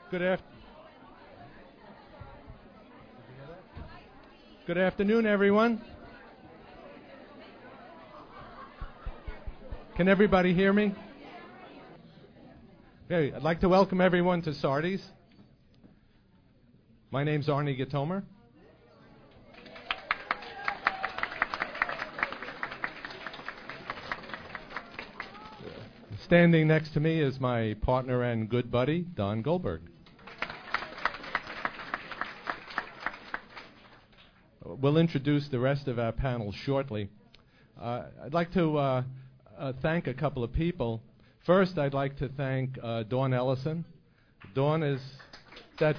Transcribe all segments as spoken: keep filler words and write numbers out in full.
Good af- Good afternoon, everyone. Can everybody hear me? Okay, I'd like to welcome everyone to Sardi's. My name's Arnie Gitomer. Standing next to me is my partner and good buddy, Don Goldberg. We'll introduce the rest of our panel shortly. Uh, I'd like to uh, uh, thank a couple of people. First, I'd like to thank uh, Dawn Ellison. Dawn is that.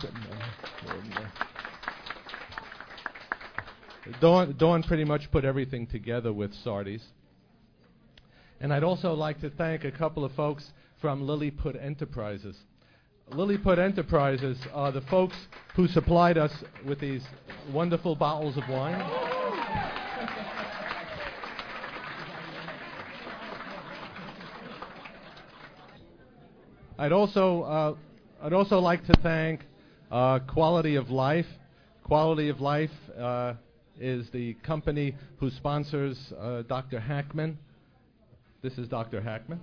Dawn, Dawn pretty much put everything together with Sardi's. And I'd also like to thank a couple of folks from Lilliput Enterprises. Lilliput Enterprises are the folks who supplied us with these wonderful bottles of wine. I'd also uh, I'd also like to thank uh, Quality of Life. Quality of Life uh, is the company who sponsors uh, Doctor Hackman. This is Doctor Hackman.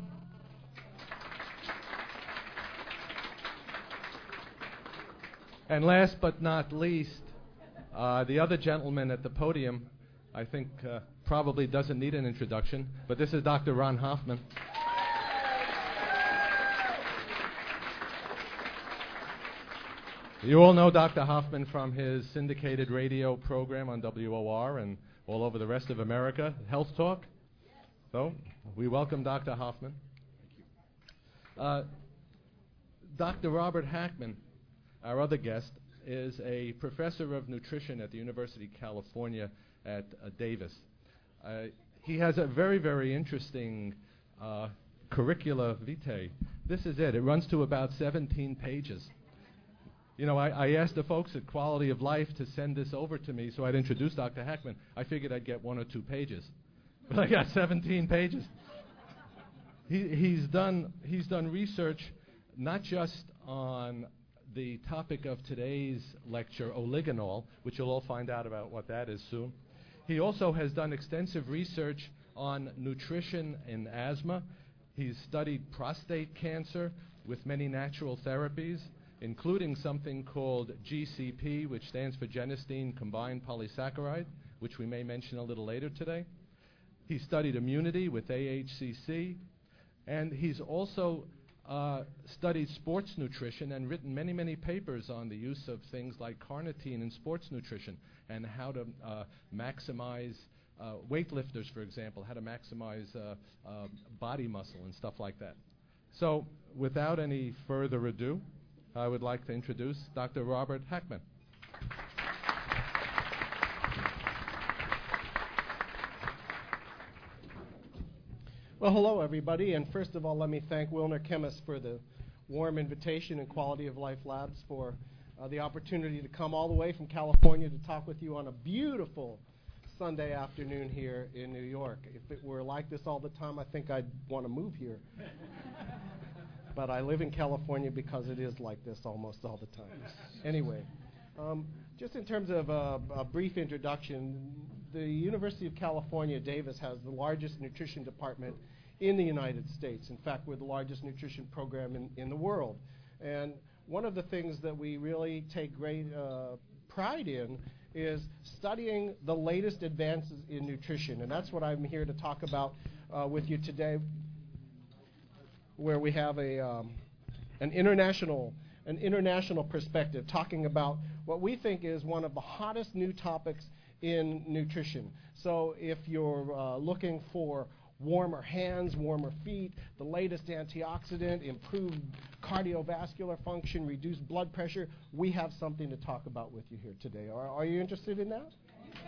And last but not least, uh, the other gentleman at the podium, I think uh, probably doesn't need an introduction, but this is Doctor Ron Hoffman. You all know Doctor Hoffman from his syndicated radio program on W O R and all over the rest of America, Health Talk. So, we welcome Doctor Hoffman. Uh, Doctor Robert Hackman, our other guest, is a professor of nutrition at the University of California at uh, Davis. Uh, he has a very, very interesting uh, curricula vitae. This is it. It runs to about seventeen pages. You know, I, I asked the folks at Quality of Life to send this over to me so I'd introduce Doctor Hackman. I figured I'd get one or two pages. But I got seventeen pages. He, he's done he's done research not just on the topic of today's lecture, oligonol, which you'll all find out about what that is soon. He also has done extensive research on nutrition in asthma. He's studied prostate cancer with many natural therapies, including something called G C P, which stands for genistein combined polysaccharide, which we may mention a little later today. He studied immunity with A H C C, and he's also uh, studied sports nutrition and written many, many papers on the use of things like carnitine in sports nutrition and how to uh, maximize uh, weightlifters, for example, how to maximize uh, uh, body muscle and stuff like that. So, without any further ado, I would like to introduce Doctor Robert Hackman. Well, hello, everybody, and first of all, let me thank Wilner Chemists for the warm invitation and Quality of Life Labs for uh, the opportunity to come all the way from California to talk with you on a beautiful Sunday afternoon here in New York. If it were like this all the time, I think I'd want to move here. But I live in California because it is like this almost all the time. Anyway, um, just in terms of uh, a brief introduction, the University of California, Davis, has the largest nutrition department in the United States. In fact, we're the largest nutrition program in, in the world. And one of the things that we really take great uh, pride in is studying the latest advances in nutrition. And that's what I'm here to talk about uh, with you today, where we have a um, an international an international perspective talking about what we think is one of the hottest new topics in nutrition. So if you're uh, looking for warmer hands, warmer feet, the latest antioxidant, improved cardiovascular function, reduced blood pressure, we have something to talk about with you here today. Are, are you interested in that?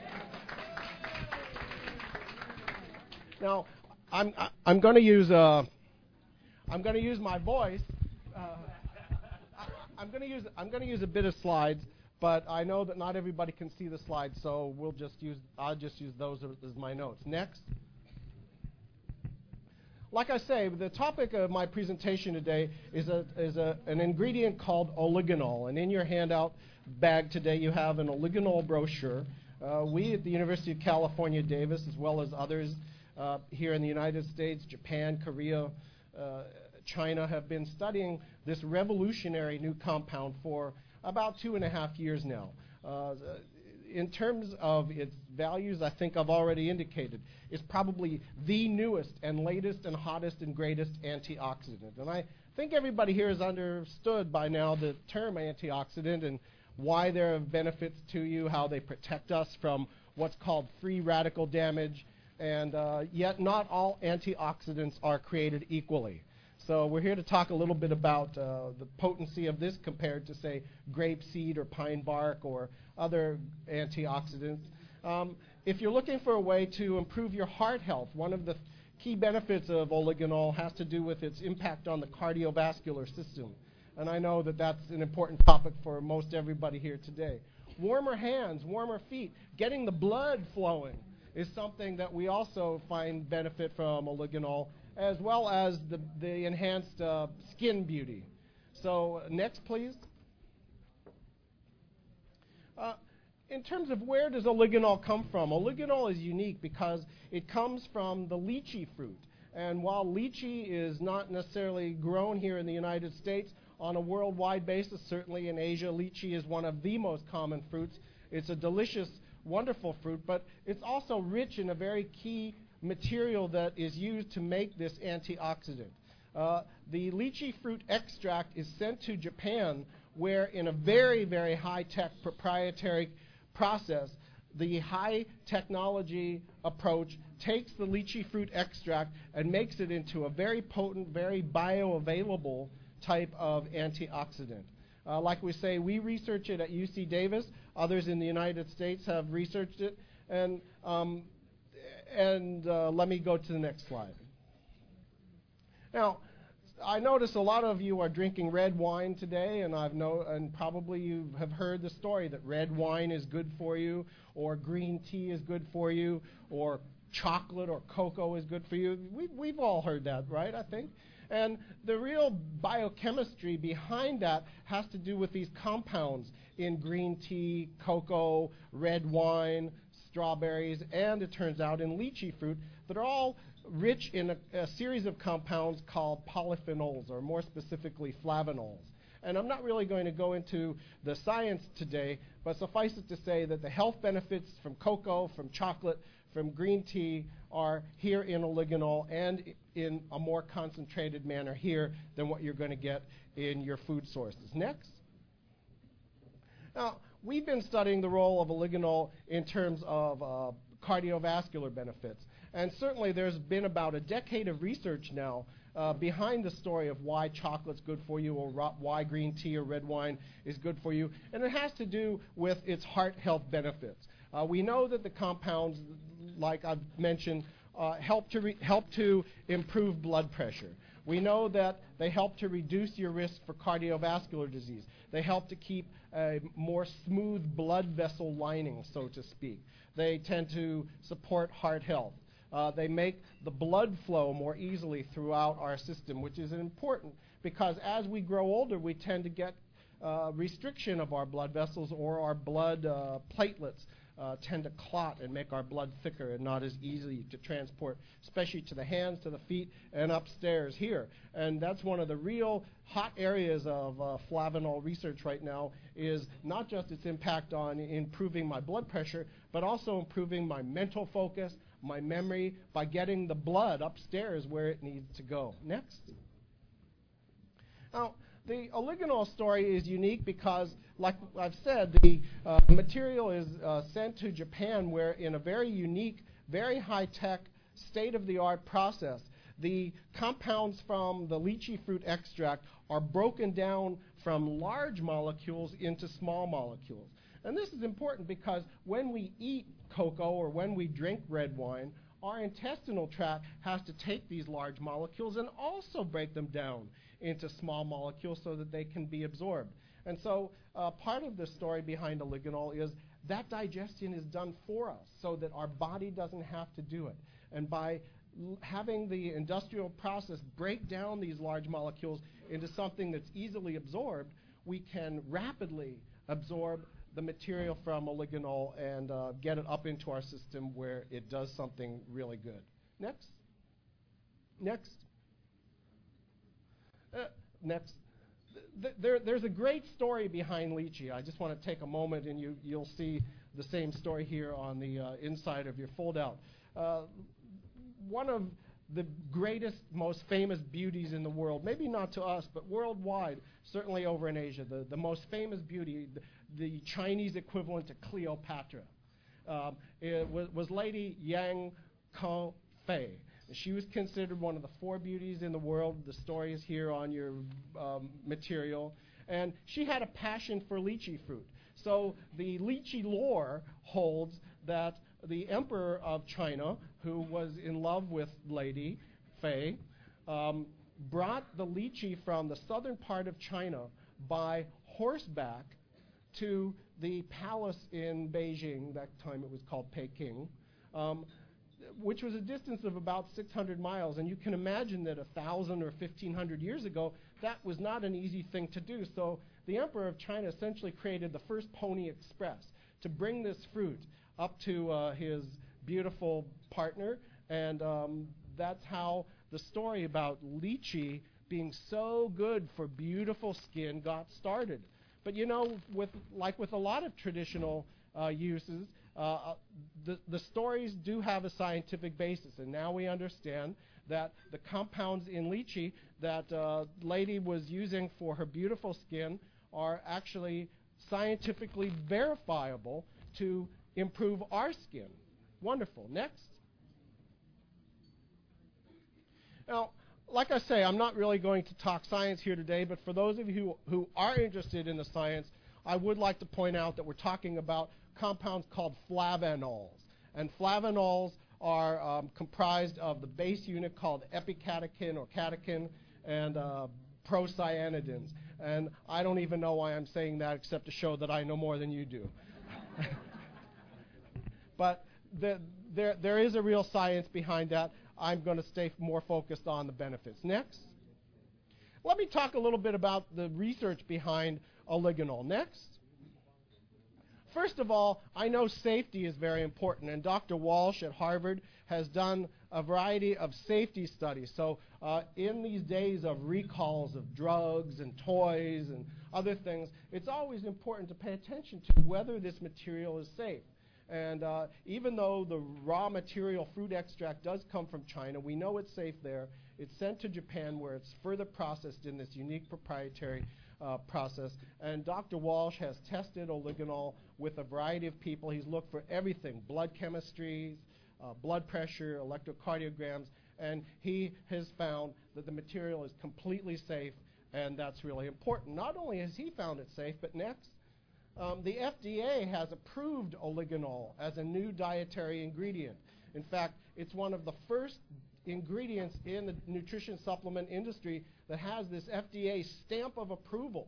Now, I'm I, I'm going to use uh, I'm going to use my voice. Uh, I, I'm going to use I'm going to use a bit of slides, but I know that not everybody can see the slides, so we'll just use I'll just use those as, as my notes. Next. like I say, the topic of my presentation today is, a, is a, an ingredient called oligonol. And in your handout bag today, you have an oligonol brochure. Uh, we at the University of California, Davis, as well as others uh, here in the United States, Japan, Korea, uh, China, have been studying this revolutionary new compound for about two and a half years now. Uh, in terms of its values, I think I've already indicated, it's probably the newest and latest and hottest and greatest antioxidant. And I think everybody here has understood by now the term antioxidant and why there are benefits to you, how they protect us from what's called free radical damage, and uh, yet not all antioxidants are created equally. So we're here to talk a little bit about uh, the potency of this compared to, say, grape seed or pine bark or other antioxidants. Um, if you're looking for a way to improve your heart health, one of the key benefits of oligonol has to do with its impact on the cardiovascular system. And I know that that's an important topic for most everybody here today. Warmer hands, warmer feet, getting the blood flowing is something that we also find benefit from oligonol, as well as the, the enhanced uh, skin beauty. So next, please. Uh, in terms of where does oligonol come from, oligonol is unique because it comes from the lychee fruit. And while lychee is not necessarily grown here in the United States, on a worldwide basis, certainly in Asia, lychee is one of the most common fruits. It's a delicious, wonderful fruit, but it's also rich in a very key material that is used to make this antioxidant. Uh, the lychee fruit extract is sent to Japan, where in a very, very high-tech proprietary process, the high technology approach takes the lychee fruit extract and makes it into a very potent, very bioavailable type of antioxidant. Uh, like we say, we research it at U C Davis. Others in the United States have researched it. And um, and uh, let me go to the next slide. Now, I notice a lot of you are drinking red wine today, and I've know, and probably you have heard the story that red wine is good for you, or green tea is good for you, or chocolate or cocoa is good for you. We, we've all heard that, right, I think? And the real biochemistry behind that has to do with these compounds in green tea, cocoa, red wine, strawberries, and it turns out in lychee fruit that are all rich in a, a series of compounds called polyphenols, or more specifically flavonols. And I'm not really going to go into the science today, but suffice it to say that the health benefits from cocoa, from chocolate, from green tea are here in oligonol and in a more concentrated manner here than what you're going to get in your food sources. Next. Now, we've been studying the role of oligonol in terms of uh, cardiovascular benefits. And certainly there's been about a decade of research now uh, behind the story of why chocolate's good for you or ro- why green tea or red wine is good for you. And it has to do with its heart health benefits. Uh, we know that the compounds, like I've mentioned, uh, help to re- help to improve blood pressure. We know that they help to reduce your risk for cardiovascular disease. They help to keep a more smooth blood vessel lining, so to speak. They tend to support heart health. Uh, they make the blood flow more easily throughout our system, which is important because as we grow older, we tend to get uh, restriction of our blood vessels, or our blood uh, platelets uh, tend to clot and make our blood thicker and not as easy to transport, especially to the hands, to the feet, and upstairs here. And that's one of the real hot areas of uh, flavanol research right now, is not just its impact on improving my blood pressure, but also improving my mental focus, my memory, by getting the blood upstairs where it needs to go. Next. Now, the oligonol story is unique because, like I've said, the uh, material is uh, sent to Japan, where in a very unique, very high-tech, state-of-the-art process, the compounds from the lychee fruit extract are broken down from large molecules into small molecules. And this is important because when we eat cocoa or when we drink red wine, our intestinal tract has to take these large molecules and also break them down into small molecules so that they can be absorbed. And so uh, part of the story behind oligonol is that digestion is done for us so that our body doesn't have to do it. And by l- having the industrial process break down these large molecules into something that's easily absorbed, we can rapidly absorb the material from oligonol and uh, get it up into our system where it does something really good. Next. Next. Uh, next. Th- there, there's a great story behind lychee. I just want to take a moment, and you, you'll see the same story here on the uh, inside of your foldout. Uh, one of the greatest, most famous beauties in the world, maybe not to us, but worldwide, certainly over in Asia, the, the most famous beauty, the, the Chinese equivalent to Cleopatra, um, it was, was Lady Yang Ke-Fei. She was considered one of the four beauties in the world. The story is here on your um, material. And she had a passion for lychee fruit. So the lychee lore holds that the emperor of China, who was in love with Lady Fei, um, brought the lychee from the southern part of China by horseback to the palace in Beijing. That time it was called Peking. Um, which was a distance of about six hundred miles. And you can imagine that one thousand or fifteen hundred years ago, that was not an easy thing to do. So the Emperor of China essentially created the first Pony Express to bring this fruit up to uh, his beautiful partner. And um, that's how the story about lychee being so good for beautiful skin got started. But you know, with like with a lot of traditional uh, uses, Uh, the, the stories do have a scientific basis, and now we understand that the compounds in lychee that uh, lady was using for her beautiful skin are actually scientifically verifiable to improve our skin. Wonderful. Next. Now, like I say, I'm not really going to talk science here today, but for those of you who, who are interested in the science, I would like to point out that we're talking about compounds called flavanols. And flavanols are um, comprised of the base unit called epicatechin or catechin and uh, procyanidins. And I don't even know why I'm saying that except to show that I know more than you do. But the, there, there is a real science behind that. I'm going to stay more focused on the benefits. Next. Let me talk a little bit about the research behind oligonol. Next. First of all, I know safety is very important, and Doctor Walsh at Harvard has done a variety of safety studies. So uh, in these days of recalls of drugs and toys and other things, it's always important to pay attention to whether this material is safe. And uh, even though the raw material fruit extract does come from China, we know it's safe there. It's sent to Japan where it's further processed in this unique proprietary uh, process. And Doctor Walsh has tested oligonol with a variety of people. He's looked for everything, blood chemistries, uh, blood pressure, electrocardiograms, and he has found that the material is completely safe, and that's really important. Not only has he found it safe, but next, Um, the F D A has approved oligonol as a new dietary ingredient. In fact, it's one of the first ingredients in the nutrition supplement industry that has this F D A stamp of approval,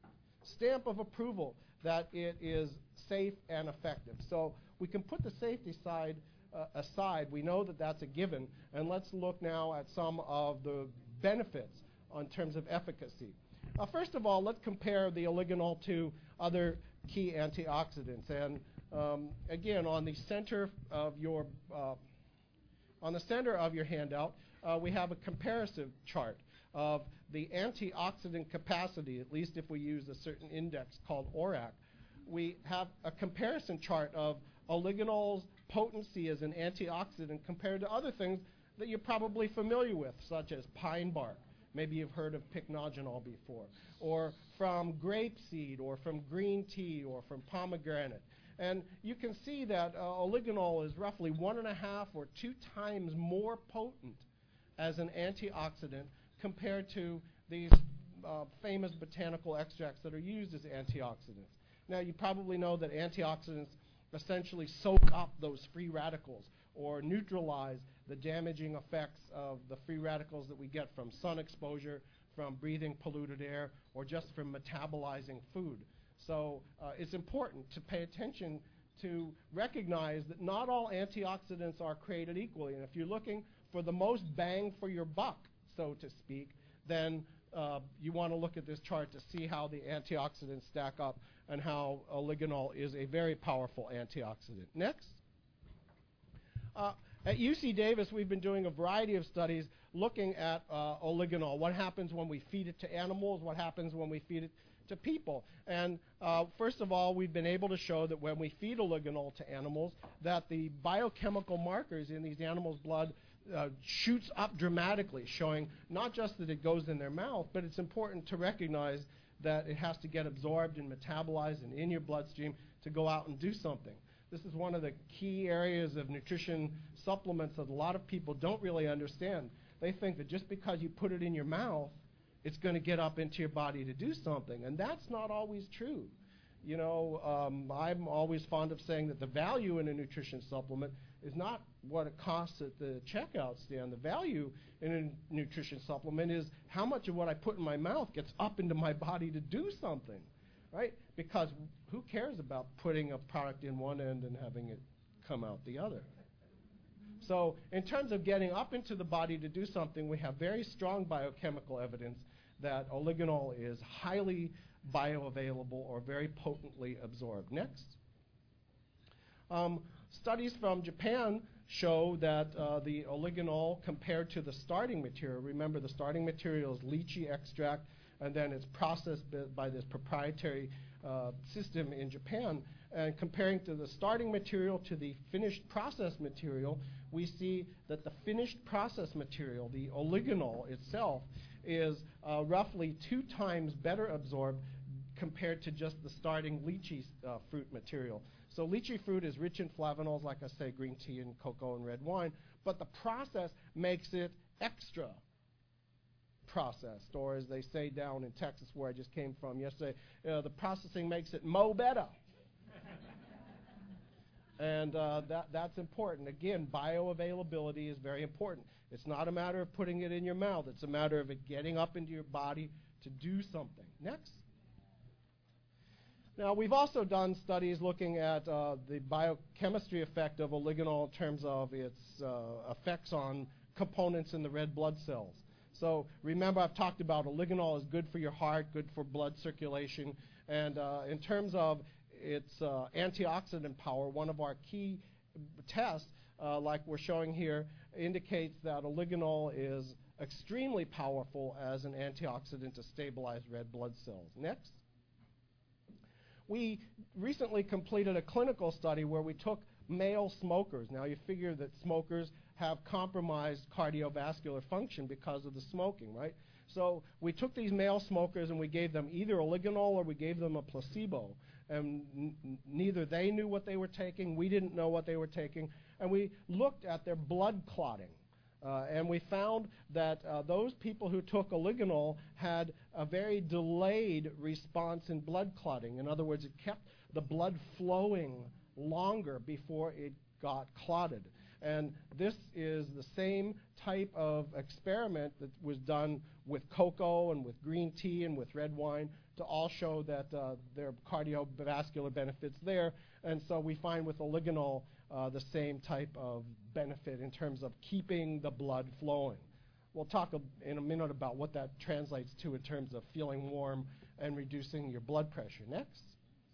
stamp of approval that it is safe and effective. So we can put the safety side uh, aside. We know that that's a given. And let's look now at some of the benefits in terms of efficacy. Uh, first of all, let's compare the oligonol to other key antioxidants. And um, again, on the center of your uh, on the center of your handout, uh, we have a comparison chart of the antioxidant capacity, at least if we use a certain index called O R A C. We have a comparison chart of oligonol's potency as an antioxidant compared to other things that you're probably familiar with, such as pine bark. Maybe you've heard of pycnogenol before, or from grapeseed, or from green tea, or from pomegranate. And you can see that uh, oligonol is roughly one and a half or two times more potent as an antioxidant compared to these uh, famous botanical extracts that are used as antioxidants. Now, you probably know that antioxidants essentially soak up those free radicals or neutralize the damaging effects of the free radicals that we get from sun exposure, from breathing polluted air, or just from metabolizing food. So uh, it's important to pay attention to recognize that not all antioxidants are created equally. And if you're looking for the most bang for your buck, so to speak, then uh, you want to look at this chart to see how the antioxidants stack up and how oligonol is a very powerful antioxidant. Next. Uh, at U C Davis, we've been doing a variety of studies looking at uh, oligonol. What happens when we feed it to animals? What happens when we feed it to people? And uh, first of all, we've been able to show that when we feed oligonol to animals, that the biochemical markers in these animals' blood uh, shoots up dramatically, showing not just that it goes in their mouth, but it's important to recognize that it has to get absorbed and metabolized and in your bloodstream to go out and do something. This is one of the key areas of nutrition supplements that a lot of people don't really understand. They think that just because you put it in your mouth, it's going to get up into your body to do something, and that's not always true. You know, um, I'm always fond of saying that the value in a nutrition supplement is not what it costs at the checkout stand. The value in a nutrition supplement is how much of what I put in my mouth gets up into my body to do something, right? Because who cares about putting a product in one end and having it come out the other? So in terms of getting up into the body to do something, we have very strong biochemical evidence that oligonol is highly bioavailable or very potently absorbed. Next. Um, studies from Japan show that uh, the oligonol compared to the starting material, remember the starting material is lychee extract, and then it's processed by this proprietary uh, system in Japan. And comparing to the starting material to the finished process material, we see that the finished process material, the oligonol itself, is uh, roughly two times better absorbed compared to just the starting lychee uh, fruit material. So lychee fruit is rich in flavonols, like I say, green tea and cocoa and red wine, but the process makes it extra processed, or as they say down in Texas where I just came from yesterday, uh, the processing makes it mo better. And uh, that, that's important. Again, bioavailability is very important. It's not a matter of putting it in your mouth. It's a matter of it getting up into your body to do something. Next. Now, we've also done studies looking at uh, the biochemistry effect of oligonol in terms of its uh, effects on components in the red blood cells. So remember, I've talked about oligonol is good for your heart, good for blood circulation, and uh, in terms of its uh, antioxidant power, one of our key tests, uh, like we're showing here, indicates that oligonol is extremely powerful as an antioxidant to stabilize red blood cells. Next. We recently completed a clinical study where we took male smokers. Now you figure that smokers have compromised cardiovascular function because of the smoking, right? So we took these male smokers and we gave them either oligonol or we gave them a placebo. And n neither they knew what they were taking, we didn't know what they were taking, and we looked at their blood clotting. Uh, and we found that uh, those people who took oligonol had a very delayed response in blood clotting. In other words, it kept the blood flowing longer before it got clotted. And this is the same type of experiment that was done with cocoa and with green tea and with red wine to all show that uh, there are cardiovascular benefits there. And so we find with oligonol uh, the same type of benefit in terms of keeping the blood flowing. We'll talk a, in a minute about what that translates to in terms of feeling warm and reducing your blood pressure. Next.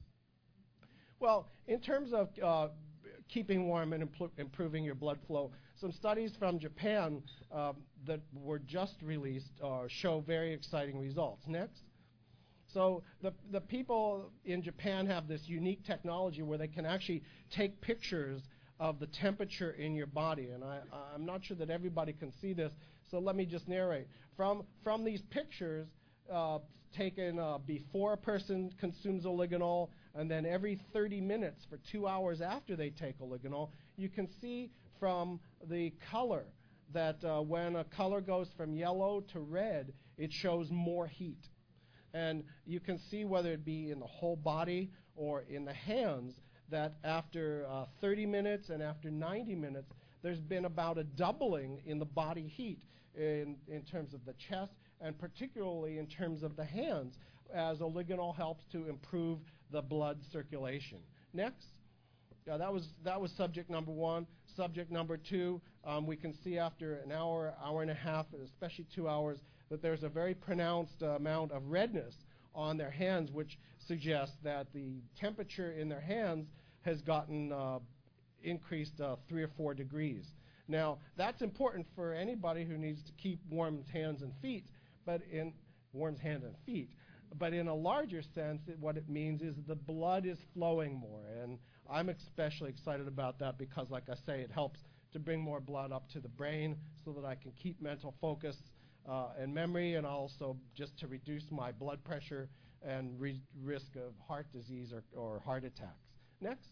Well, in terms of uh, keeping warm and impl improving your blood flow, some studies from Japan uh, that were just released uh, show very exciting results. Next. So the, the people in Japan have this unique technology where they can actually take pictures of the temperature in your body. And I, I'm not sure that everybody can see this, so let me just narrate. From, from these pictures uh, taken uh, before a person consumes oligonol and then every thirty minutes for two hours after they take oligonol, you can see from the color that uh, when a color goes from yellow to red, it shows more heat. And you can see whether it be in the whole body or in the hands that after uh, thirty minutes and after ninety minutes, there's been about a doubling in the body heat in, in terms of the chest and particularly in terms of the hands, as oligonol helps to improve the blood circulation. Next. Yeah, that was that was subject number one. Subject number two, um, we can see after an hour, hour and a half, especially two hours, that there's a very pronounced uh, amount of redness on their hands, which suggests that the temperature in their hands has gotten uh, increased uh, three or four degrees. Now, that's important for anybody who needs to keep warm hands and feet, but in warm hands and feet. But in a larger sense, it, what it means is the blood is flowing more. And I'm especially excited about that because, like I say, it helps to bring more blood up to the brain so that I can keep mental focus uh, and memory, and also just to reduce my blood pressure and re risk of heart disease or, or heart attacks. Next.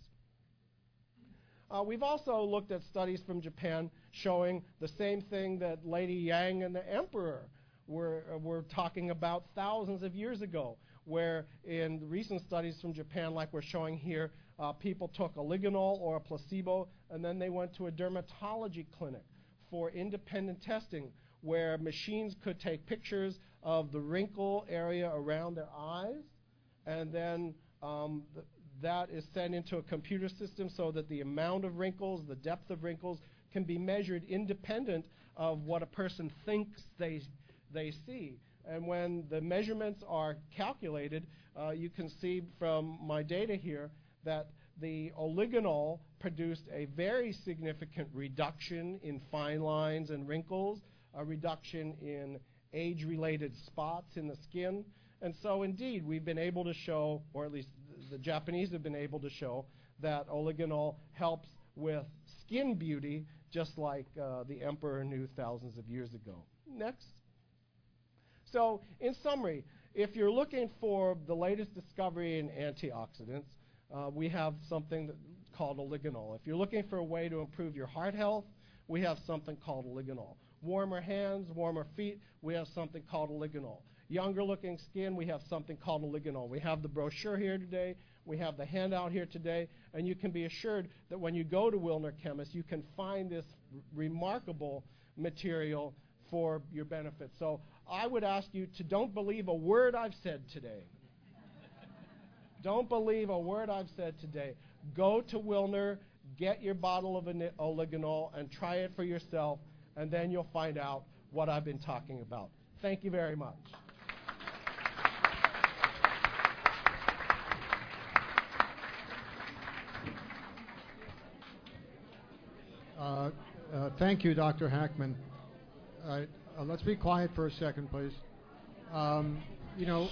Uh, we've also looked at studies from Japan showing the same thing that Lady Yang and the Emperor were, uh, were talking about thousands of years ago, where in recent studies from Japan, like we're showing here, uh, people took oligonol or a placebo, and then they went to a dermatology clinic for independent testing, where machines could take pictures of the wrinkle area around their eyes, and then um, th that is sent into a computer system so that the amount of wrinkles, the depth of wrinkles, can be measured independent of what a person thinks they, they see. And when the measurements are calculated, uh, you can see from my data here that the oligonol produced a very significant reduction in fine lines and wrinkles, a reduction in age-related spots in the skin. And so indeed, we've been able to show, or at least the Japanese have been able to show, that oligonol helps with skin beauty, just like uh, the emperor knew thousands of years ago. Next. So in summary, if you're looking for the latest discovery in antioxidants, uh, we have something that called oligonol. If you're looking for a way to improve your heart health, we have something called oligonol. Warmer hands, warmer feet, we have something called oligonol. Younger looking skin, we have something called oligonol. We have the brochure here today, we have the handout here today, and you can be assured that when you go to Wilner Chemist, you can find this remarkable material for your benefit. So I would ask you to don't believe a word I've said today. Don't believe a word I've said today. Go to Wilner, get your bottle of oligonol, and try it for yourself, and then you'll find out what I've been talking about. Thank you very much. Uh, uh, thank you, Doctor Hackman. Uh, uh, let's be quiet for a second, please. Um, you know,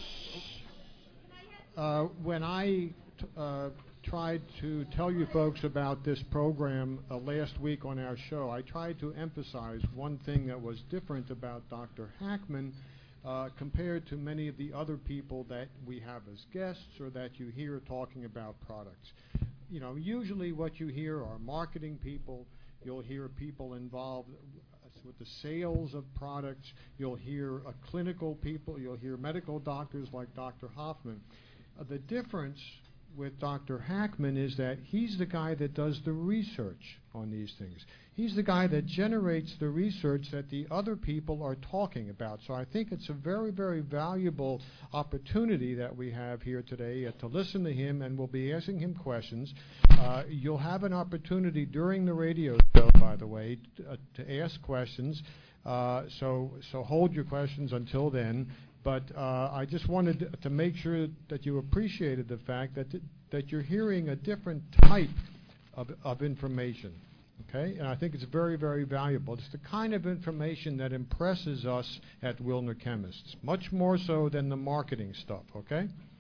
uh, when I t uh, tried to tell you folks about this program uh, last week on our show, I tried to emphasize one thing that was different about Doctor Hackman uh, compared to many of the other people that we have as guests or that you hear talking about products. You know, usually what you hear are marketing people. You'll hear people involved with the sales of products. You'll hear uh, clinical people. You'll hear medical doctors like Doctor Hoffman. Uh, the difference with Doctor Hackman is that he's the guy that does the research on these things. He's the guy that generates the research that the other people are talking about. So I think it's a very, very valuable opportunity that we have here today uh, to listen to him, and we'll be asking him questions. Uh, you'll have an opportunity during the radio show, by the way, t uh, to ask questions. Uh, so, so hold your questions until then. But uh, I just wanted to make sure that you appreciated the fact that, th that you're hearing a different type of, of information, okay? And I think it's very, very valuable. It's the kind of information that impresses us at Wilner Chemists, much more so than the marketing stuff, okay?